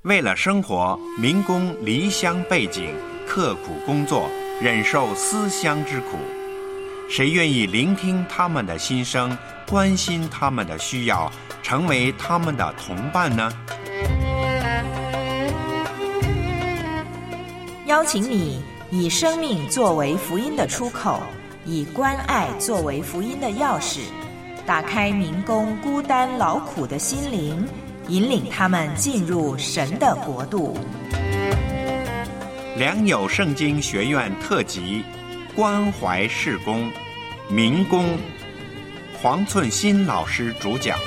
为了生活，民工离乡背井，刻苦工作，忍受思乡之苦。谁愿意聆听他们的心声，关心他们的需要，成为他们的同伴呢？ 邀请你以生命作为福音的出口，以关爱作为福音的钥匙，打开民工孤单劳苦的心灵，引领他们进入神的国度。 良友圣经学院特辑，关怀事工，民工，黄寸新老师主讲。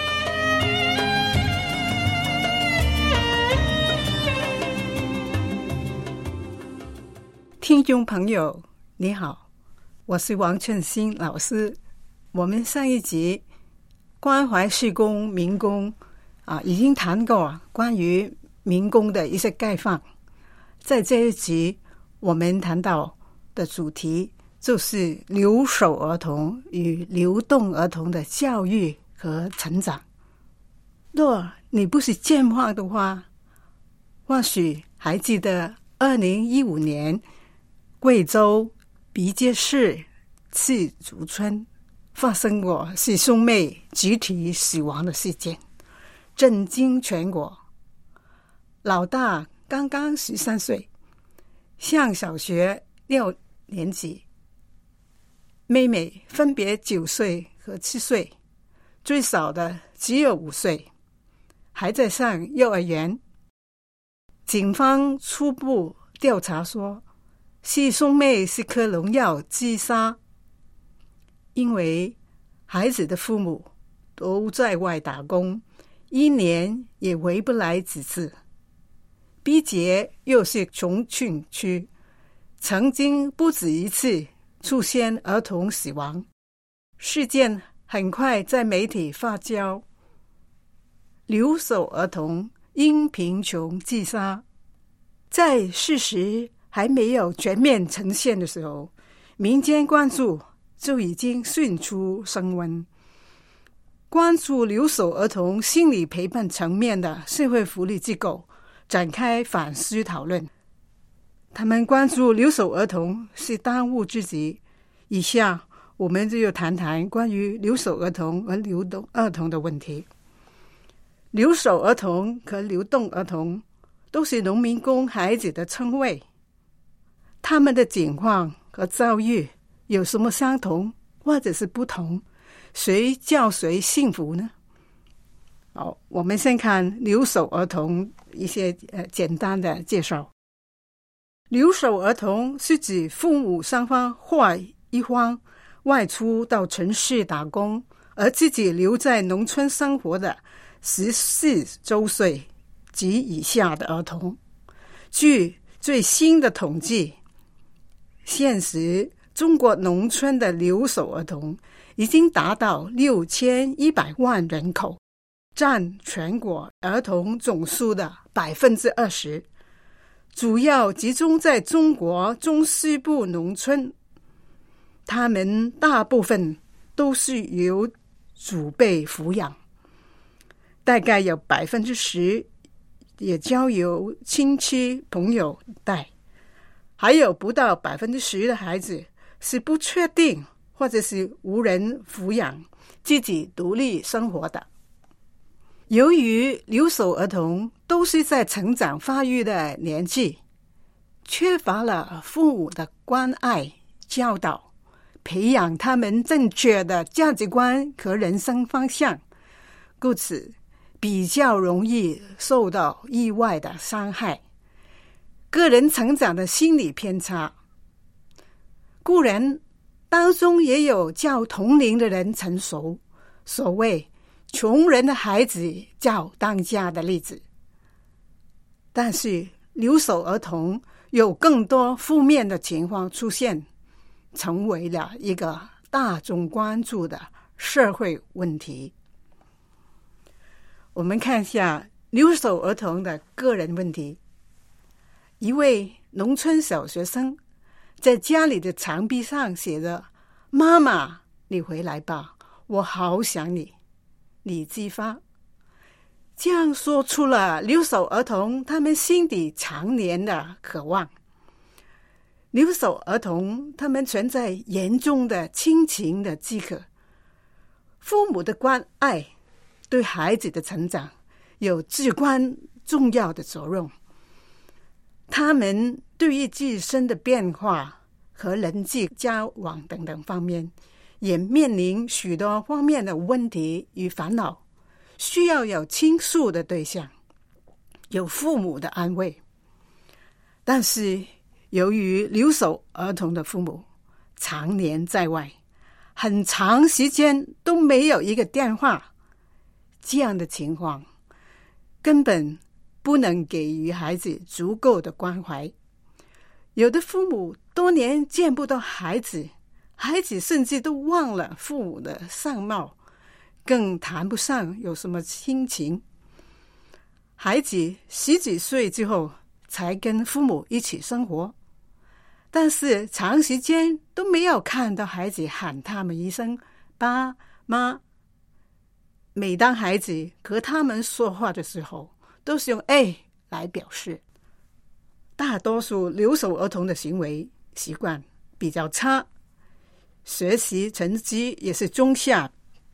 听众朋友你好，我是王寸新老师。我们上一集关怀事工民工已经谈过关于民工的一些概况。在这一集我们谈到的主题就是留守儿童与流动儿童的教育和成长。若你不是健忘的话，或许还记得2015年贵州毕节市赤竹村发生过师兄妹集体死亡的事件，震惊全国。老大刚刚13岁，上小学6年级，妹妹分别9岁和7岁，最小的只有5岁，还在上幼儿园。警方初步调查说，师兄妹是嗑农药自杀，因为孩子的父母都在外打工，1年也回不来几次。毕节又是重庆区，曾经不止一次出现儿童死亡，事件很快在媒体发酵。留守儿童因贫穷自杀，在事实还没有全面呈现的时候，民间关注就已经迅速升温。关注留守儿童心理陪伴层面的社会福利机构展开反思讨论，他们关注留守儿童是当务之急。以下我们就谈谈关于留守儿童和流动儿童的问题。留守儿童和流动儿童都是农民工孩子的称谓，他们的境况和遭遇有什么相同或者是不同？谁叫谁幸福呢？好，我们先看留守儿童一些简单的介绍。留守儿童是指父母双方或一方外出到城市打工，而自己留在农村生活的14周岁及以下的儿童。据最新的统计，现时中国农村的留守儿童已经达到6100万人口，占全国儿童总数的20%，主要集中在中国中西部农村。他们大部分都是由祖辈抚养，大概有10%也交由亲戚朋友带，还有不到10%的孩子是不确定或者是无人抚养，自己独立生活的。由于留守儿童都是在成长发育的年纪，缺乏了父母的关爱教导，培养他们正确的价值观和人生方向，故此比较容易受到意外的伤害，个人成长的心理偏差。固然当中也有较同龄的人成熟，所谓穷人的孩子较当家的例子，但是留守儿童有更多负面的情况出现，成为了一个大众关注的社会问题。我们看一下留守儿童的个人问题。一位农村小学生在家里的墙壁上写着：妈妈，你回来吧，我好想你。李继发。 这样说出了留守儿童他们心底常年的渴望。留守儿童他们存在严重的亲情的饥渴，父母的关爱对孩子的成长有至关重要的作用。他们对于自身的变化和人际交往等等方面，也面临许多方面的问题与烦恼，需要有倾诉的对象，有父母的安慰。但是由于留守儿童的父母常年在外，很长时间都没有一个电话，这样的情况根本不能给予孩子足够的关怀。有的父母多年见不到孩子，孩子甚至都忘了父母的相貌，更谈不上有什么亲情。孩子十几岁之后才跟父母一起生活，但是长时间都没有看到孩子喊他们一声爸妈。每当孩子和他们说话的时候，都是用 A 来表示。大多数留守儿童的行为习惯比较差，学习成绩也是中下。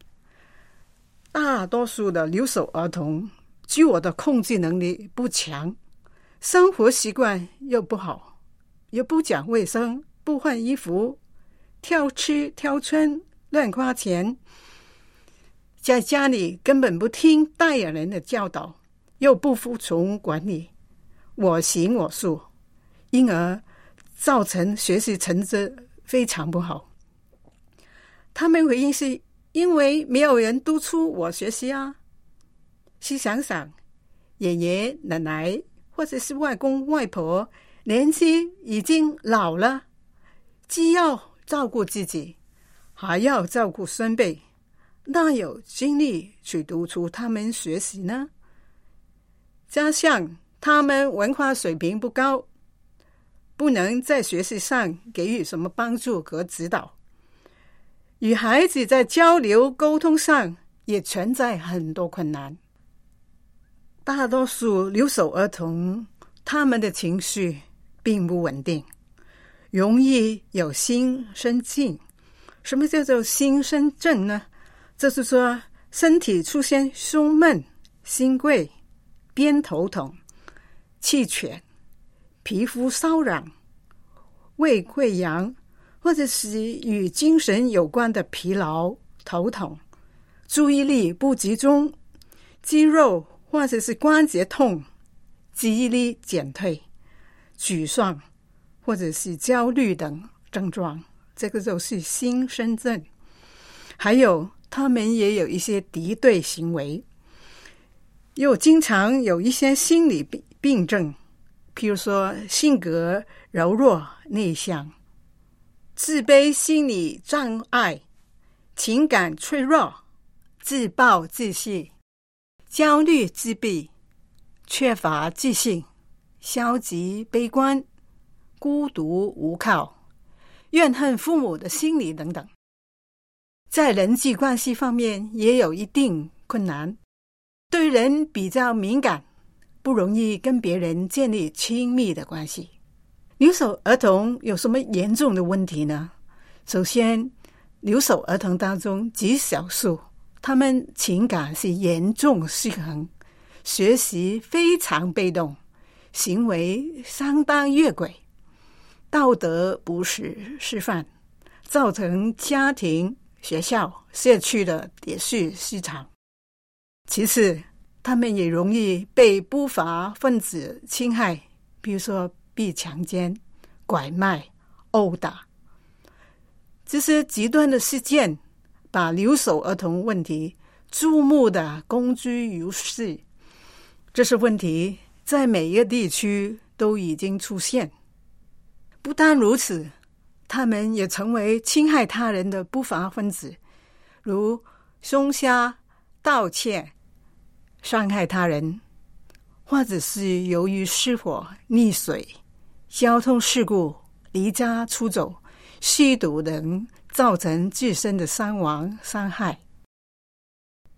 大多数的留守儿童自我的控制能力不强，生活习惯又不好，又不讲卫生，不换衣服，挑吃挑穿，乱花钱，在家里根本不听大人的教导，又不服从管理，我行我素，因而造成学习成绩非常不好。他们回应是因为没有人督促我学习啊。去想想，爷爷奶奶或者是外公外婆年纪已经老了，既要照顾自己，还要照顾孙辈，哪有精力去督促他们学习呢？加上他们文化水平不高，不能在学习上给予什么帮助和指导，与孩子在交流沟通上也存在很多困难。大多数留守儿童他们的情绪并不稳定，容易有心身症。什么叫做心身症呢？就是说身体出现胸闷、心悸、偏头痛、气喘、皮肤瘙痒、胃溃疡，或者是与精神有关的疲劳、头痛、注意力不集中、肌肉或者是关节痛、记忆力减退、沮丧或者是焦虑等症状，这个就是心身症。还有他们也有一些敌对行为，又经常有一些心理病症，譬如说性格柔弱内向、自卑心理障碍、情感脆弱、自暴自弃、焦虑自闭、缺乏自信、消极悲观、孤独无靠、怨恨父母的心理等等。在人际关系方面也有一定困难，对人比较敏感，不容易跟别人建立亲密的关系。留守儿童有什么严重的问题呢？首先，留守儿童当中极少数，他们情感是严重失衡，学习非常被动，行为相当越轨，道德不是示范，造成家庭、学校、社区的秩序失常。其次，他们也容易被不法分子侵害，比如说被强奸、拐卖、殴打。这些极端的事件把留守儿童问题注目的公诸于世，这些问题在每一个地区都已经出现。不但如此，他们也成为侵害他人的不法分子，如凶杀、盗窃、伤害他人，或者是由于失火、溺水、交通事故、离家出走、吸毒等造成自身的伤亡伤害。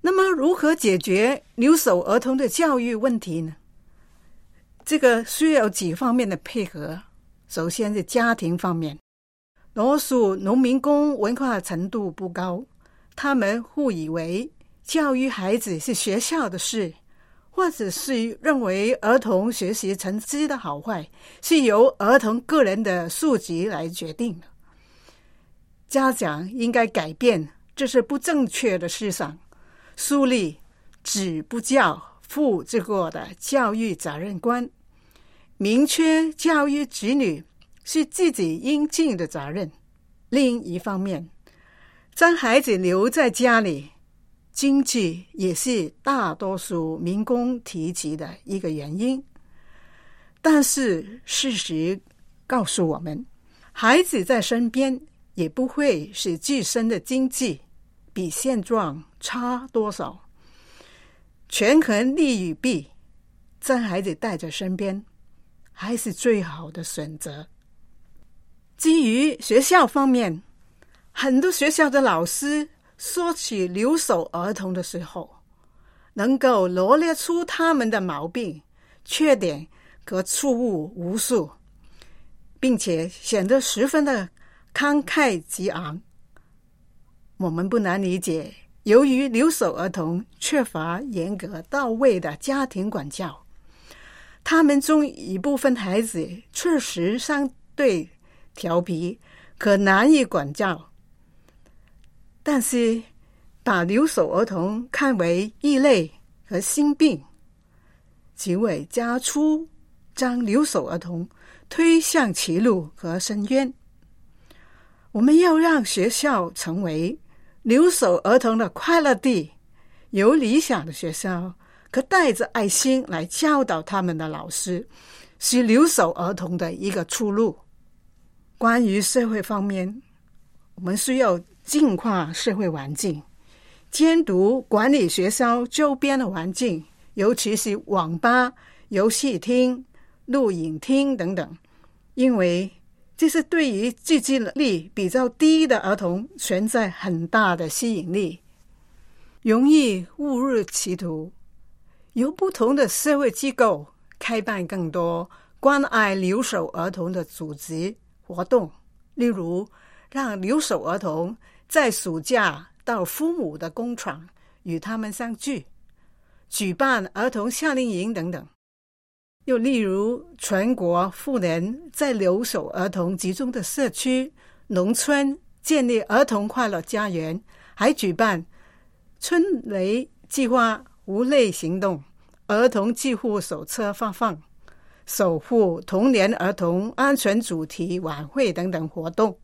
那么如何解决留守儿童的教育问题呢？这个需要几方面的配合。首先是家庭方面，多数农民工文化程度不高，他们误以为教育孩子是学校的事，或者是认为儿童学习成绩的好坏是由儿童个人的素质来决定的。家长应该改变这是不正确的思想，树立子不教父之过的教育责任观，明确教育子女是自己应尽的责任。另一方面，将孩子留在家里，经济也是大多数民工提及的一个原因。但是事实告诉我们，孩子在身边也不会使自身的经济比现状差多少。权衡利与弊，将孩子带在身边还是最好的选择。至于学校方面，很多学校的老师说起留守儿童的时候，能够罗列出他们的毛病、缺点和错误无数，并且显得十分的慷慨激昂。我们不难理解，由于留守儿童缺乏严格到位的家庭管教，他们中一部分孩子确实相对调皮，可难以管教。但是把留守儿童看为异类和心病，只会加粗将留守儿童推向歧路和深渊。我们要让学校成为留守儿童的快乐地，有理想的学校可带着爱心来教导他们的老师，是留守儿童的一个出路。关于社会方面，我们需要净化社会环境，监督管理学校周边的环境，尤其是网吧、游戏厅、录影厅等等，因为这是对于自制力比较低的儿童存在很大的吸引力，容易误入歧途。由不同的社会机构开办更多关爱留守儿童的组织活动，例如让留守儿童在暑假到父母的工厂与他们相聚，举办儿童夏令营等等。又例如全国妇人在留守儿童集中的社区、农村建立儿童快乐家园，还举办春雷计划、无类行动、儿童庇护手册发放、守护童年儿童安全主题晚会等等活动。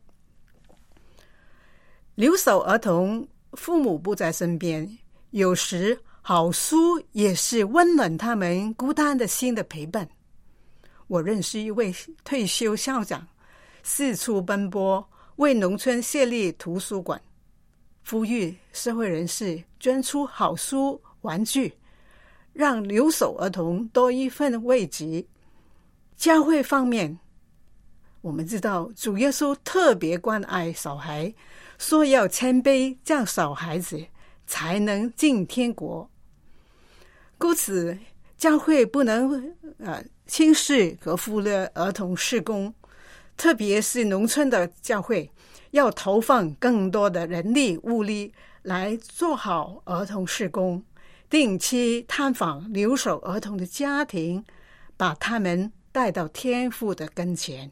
留守儿童父母不在身边，有时好书也是温暖他们孤单的心的陪伴。我认识一位退休校长，四处奔波，为农村设立图书馆，呼吁社会人士捐出好书、玩具，让留守儿童多一份慰藉。教会方面，我们知道主耶稣特别关爱小孩，说要谦卑，这样小孩子才能进天国。故此教会不能轻视和忽略儿童事工，特别是农村的教会要投放更多的人力物力来做好儿童事工，定期探访留守儿童的家庭，把他们带到天父的跟前。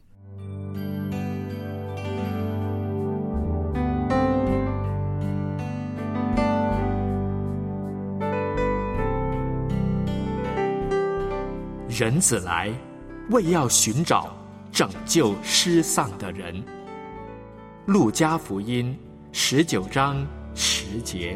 人子来，为要寻找拯救失丧的人。路加福音19章10节。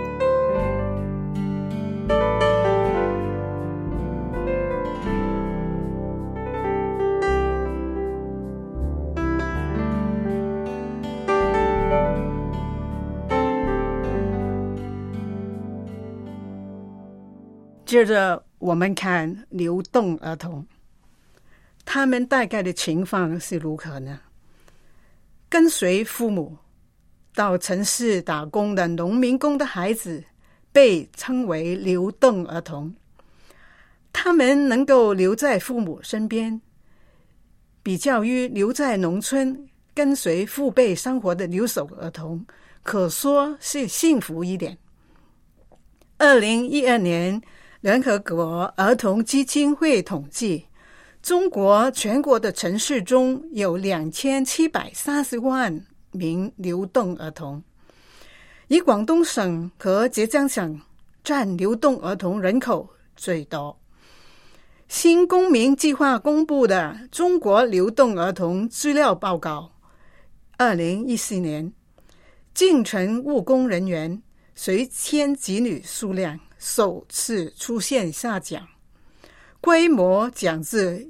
接着我们看流动儿童，他们大概的情况是如何呢？跟随父母到城市打工的农民工的孩子， 被称为流动儿童。他们能够留在父母身边，比较于留在农村跟随父辈生活的留守儿童，可说是幸福一点。2012年联合国儿童基金会统计，中国全国的城市中有2730万名流动儿童，以广东省和浙江省占流动儿童人口最多。新公民计划公布的中国流动儿童资料报告，2014年进城务工人员随迁子女数量首次出现下降，规模降至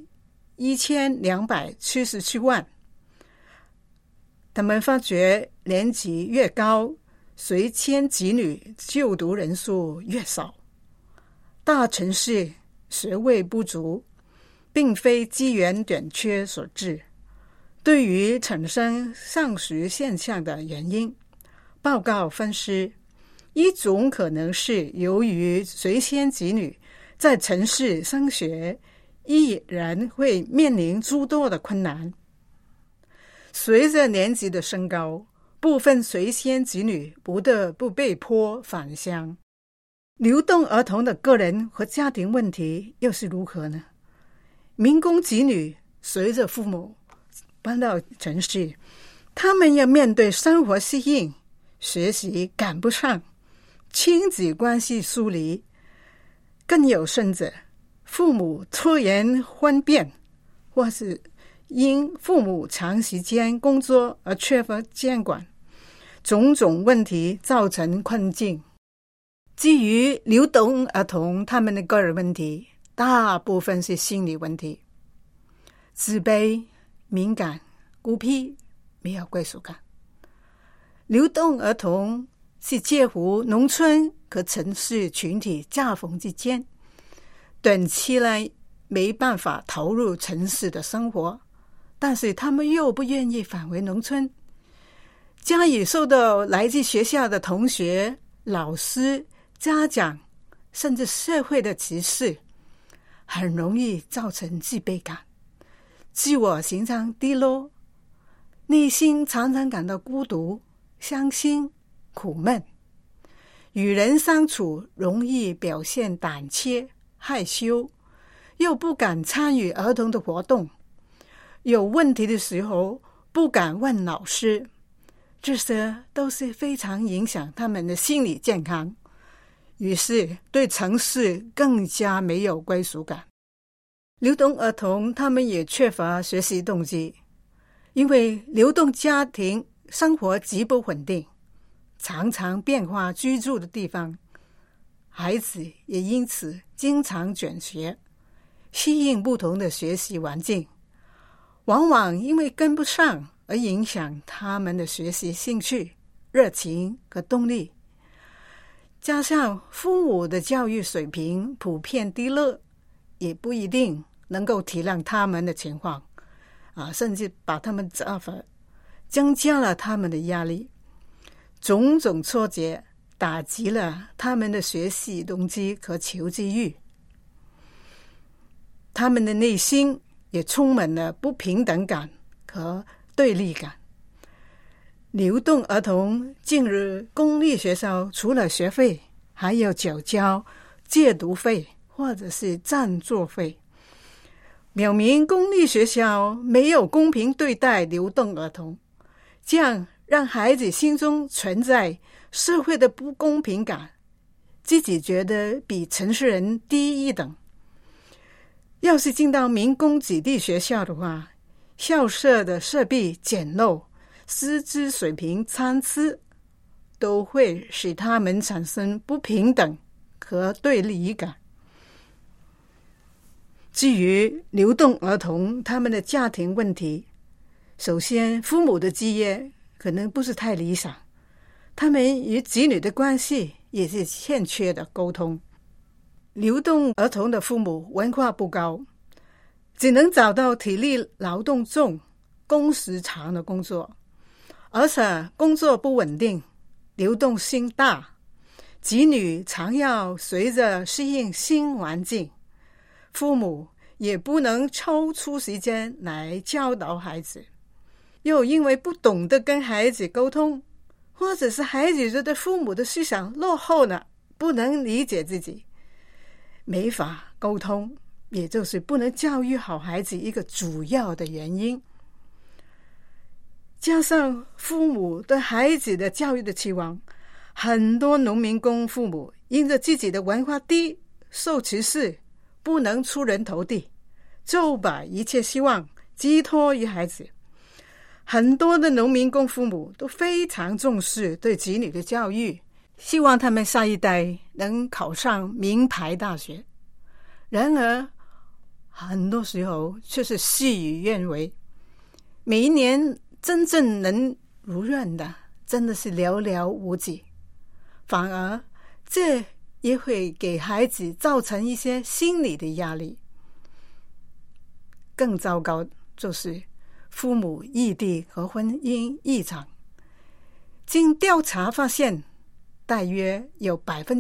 1277万。他们发觉年纪越高，随迁子女就读人数越少。大城市学位不足并非资源短缺所致。对于产生上述现象的原因，报告分析，一种可能是由于随迁子女在城市升学依然会面临诸多的困难。随着年纪的升高，部分随迁子女不得不被迫返乡。流动儿童的个人和家庭问题又是如何呢？民工子女随着父母搬到城市，他们要面对生活适应、学习赶不上、亲子关系疏离，更有甚者，父母拖延婚变，或是因父母长时间工作而缺乏监管，种种问题造成困境。至于流动儿童，他们的个人问题大部分是心理问题，自卑、敏感、孤僻，没有归属感。流动儿童是介乎农村和城市群体夹缝之间，短期内没办法投入城市的生活，但是他们又不愿意返回农村，家里受到来自学校的同学、老师、家长甚至社会的歧视，很容易造成自卑感，自我形象低落，内心常常感到孤独、伤心、苦闷，与人相处容易表现胆怯、害羞，又不敢参与儿童的活动，有问题的时候不敢问老师，这些都是非常影响他们的心理健康，于是对城市更加没有归属感。流动儿童他们也缺乏学习动机，因为流动家庭生活极不稳定，常常变化居住的地方，孩子也因此经常转学，适应不同的学习环境，往往因为跟不上而影响他们的学习兴趣、热情和动力。加上父母的教育水平普遍低落，也不一定能够体谅他们的情况，甚至把他们责罚，增加了他们的压力。种种挫折打击了他们的学习动机和求知欲，他们的内心也充满了不平等感和对立感。流动儿童进入公立学校，除了学费，还有缴交借读费或者是占座费，表明公立学校没有公平对待流动儿童，这样让孩子心中存在社会的不公平感，自己觉得比城市人低一等。要是进到民工子弟学校的话，校舍的设备简陋，师资水平参差，都会使他们产生不平等和对立感。至于流动儿童他们的家庭问题，首先父母的职业可能不是太理想，他们与子女的关系也是欠缺的沟通。流动儿童的父母文化不高，只能找到体力劳动重、工时长的工作，而且工作不稳定，流动性大， 子女常要随着适应新环境，父母也不能抽出时间来教导孩子，又因为不懂得跟孩子沟通，或者是孩子觉得父母的思想落后了，不能理解自己，没法沟通，也就是不能教育好孩子一个主要的原因。加上父母对孩子的教育的期望，很多农民工父母因着自己的文化低，受歧视，不能出人头地，就把一切希望寄托于孩子。很多的农民工父母都非常重视对子女的教育，希望他们下一代能考上名牌大学。然而很多时候却是事与愿违，每一年真正能如愿的真的是寥寥无几，反而这也会给孩子造成一些心理的压力。更糟糕就是父母异地和婚姻异常。经调查发现，大约有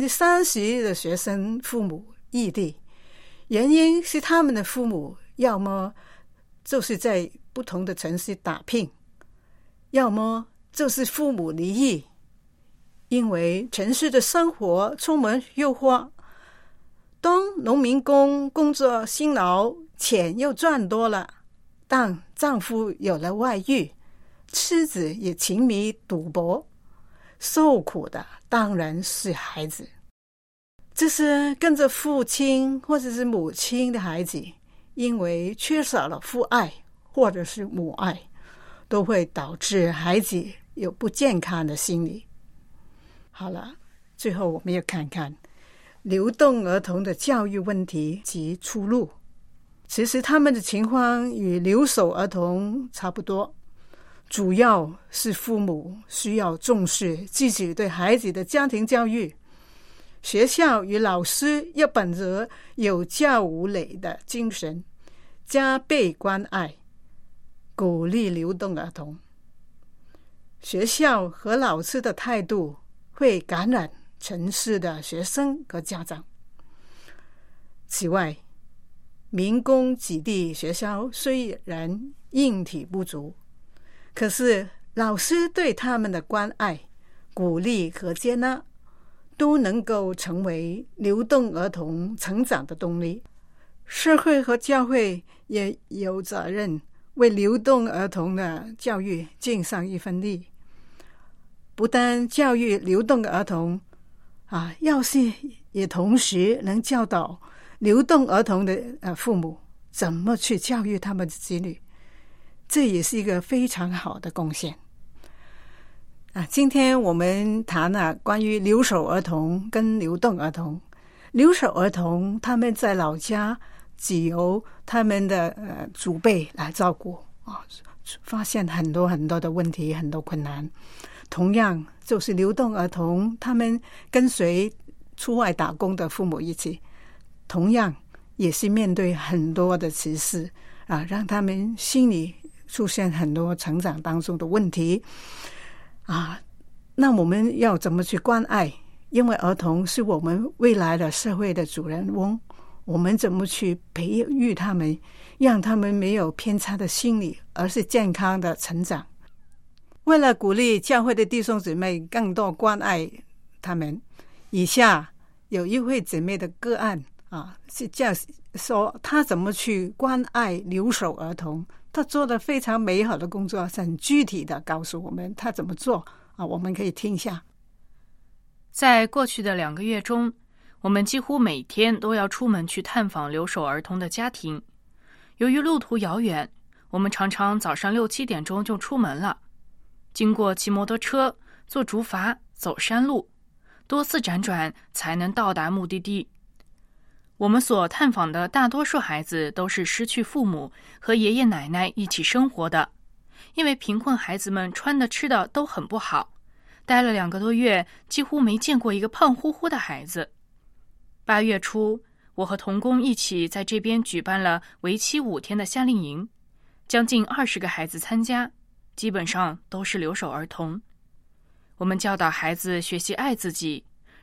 30% 的学生父母异地，原因是他们的父母要么就是在不同的城市打拼，要么就是父母离异，因为城市的生活充满诱惑。当农民工工作辛劳，钱又赚多了，但丈夫有了外遇，妻子也沉迷赌博，受苦的当然是孩子。这是跟着父亲或者是母亲的孩子，因为缺少了父爱或者是母爱，都会导致孩子有不健康的心理。好了，最后我们要看看流动儿童的教育问题及出路。其实他们的情况与留守儿童差不多，主要是父母需要重视自己对孩子的家庭教育，学校与老师要本着有教无类的精神，加倍关爱，鼓励流动儿童。学校和老师的态度会感染城市的学生和家长。此外，民工子弟学校虽然硬体不足，可是老师对他们的关爱、鼓励和接纳，都能够成为流动儿童成长的动力。社会和教会也有责任为流动儿童的教育尽上一份力。不但教育流动儿童要是也同时能教导流动儿童的父母怎么去教育他们的子女，这也是一个非常好的贡献。今天我们谈了关于留守儿童跟流动儿童。留守儿童他们在老家只由他们的祖辈来照顾发现很多很多的问题，很多困难。同样就是流动儿童，他们跟随出外打工的父母一起，同样也是面对很多的歧视让他们心里出现很多成长当中的问题那我们要怎么去关爱？因为儿童是我们未来的社会的主人翁，我们怎么去培育他们，让他们没有偏差的心理，而是健康的成长。为了鼓励教会的弟兄姊妹更多关爱他们，以下有一位姊妹的个案是这样说，她怎么去关爱留守儿童，她做了非常美好的工作，很具体的告诉我们她怎么做我们可以听一下。 在过去的2个月中，我们几乎每天都要出门去探访留守儿童的家庭。由于路途遥远，我们常常早上6、7点钟就出门了，经过骑摩托车、坐竹筏、走山路，多次辗转才能到达目的地。我们所探访的大多数孩子都是失去父母和爷爷奶奶一起生活的，因为贫困孩子们穿的吃的都很不好，待了2个多月，几乎没见过一个胖乎乎的孩子。8月初，我和同工一起在这边举办了为期5天的夏令营，将近20个孩子参加，基本上都是留守儿童。我们教导孩子学习爱自己，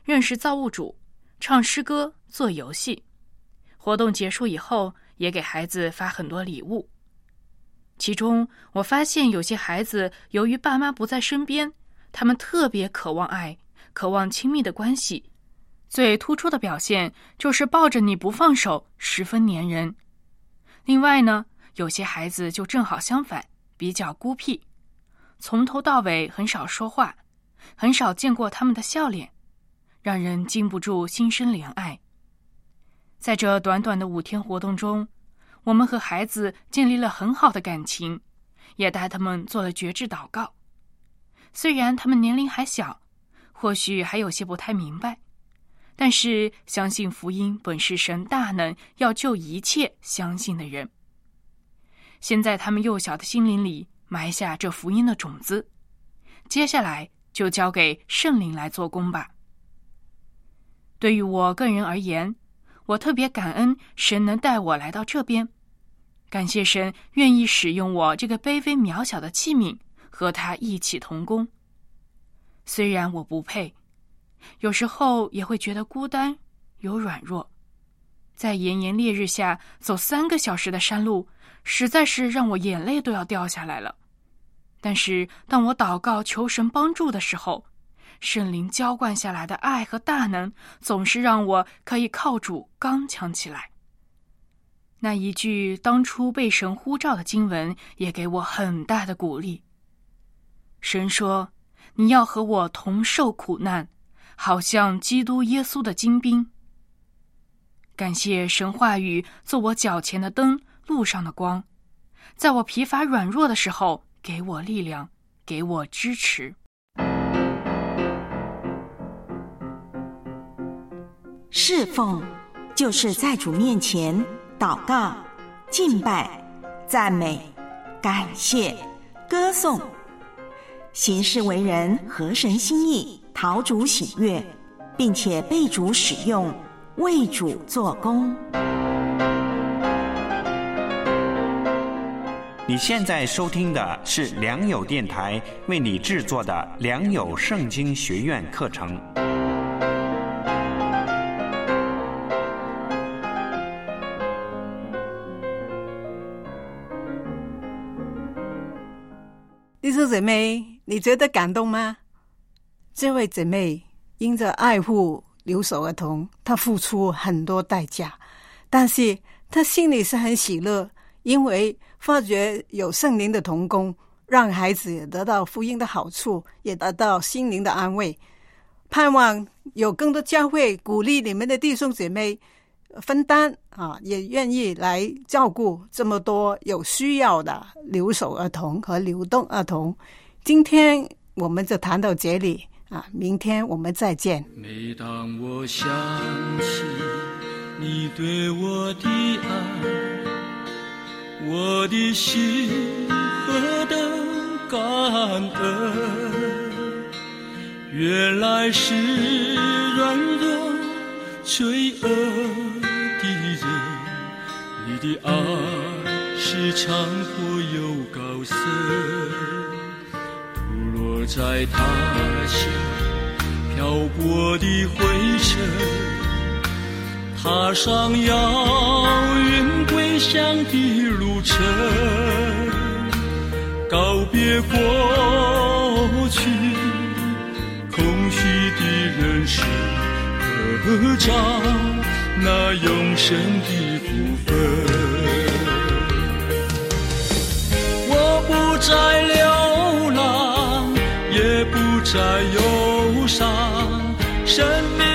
认识造物主，唱诗歌，做游戏。活动结束以后，也给孩子发很多礼物。其中我发现有些孩子由于爸妈不在身边，他们特别渴望爱，渴望亲密的关系。最突出的表现就是抱着你不放手，十分粘人。另外呢，有些孩子就正好相反，比较孤僻，从头到尾很少说话，很少见过他们的笑脸，让人禁不住心生怜爱。在这短短的5天活动中，我们和孩子建立了很好的感情，也带他们做了决志祷告。虽然他们年龄还小，或许还有些不太明白，但是相信福音本是神大能要救一切相信的人。先在他们幼小的心灵里埋下这福音的种子，接下来就交给圣灵来做工吧。对于我个人而言，我特别感恩神能带我来到这边，感谢神愿意使用我这个卑微渺小的器皿，和他一起同工。虽然我不配，有时候也会觉得孤单，有软弱。在炎炎烈日下走3个小时的山路，实在是让我眼泪都要掉下来了。但是当我祷告求神帮助的时候，圣灵浇灌下来的爱和大能，总是让我可以靠主刚强起来。那一句当初被神呼召的经文，也给我很大的鼓励。神说，你要和我同受苦难，好像基督耶稣的精兵。感谢神话语做我脚前的灯，路上的光，在我疲乏软弱的时候，给我力量，给我支持。 侍奉就是在主面前祷告、敬拜、赞美、感谢、歌颂，行事为人合神心意，讨主喜悦，并且被主使用，为主做工。 你现在收听的是良友电台为你制作的良友圣经学院课程。 弟兄姐妹，你觉得感动吗？这位姐妹因着爱护留守儿童，她付出很多代价，但是她心里是很喜乐，因为发觉有圣灵的同工，让孩子得到福音的好处，也得到心灵的安慰。盼望有更多教会鼓励你们的弟兄姐妹分担也愿意来照顾这么多有需要的留守儿童和流动儿童。今天我们就谈到这里明天我们再见。 每当我想起你对我的爱，我的心何等感恩，原来是软弱罪恶的人，你的爱是长阔又高深，吐落在他乡漂泊的灰尘，踏上遥远归乡的路程，告别过去空虚的人生，得着那永生的福分。我不再流浪，也不再忧伤，生命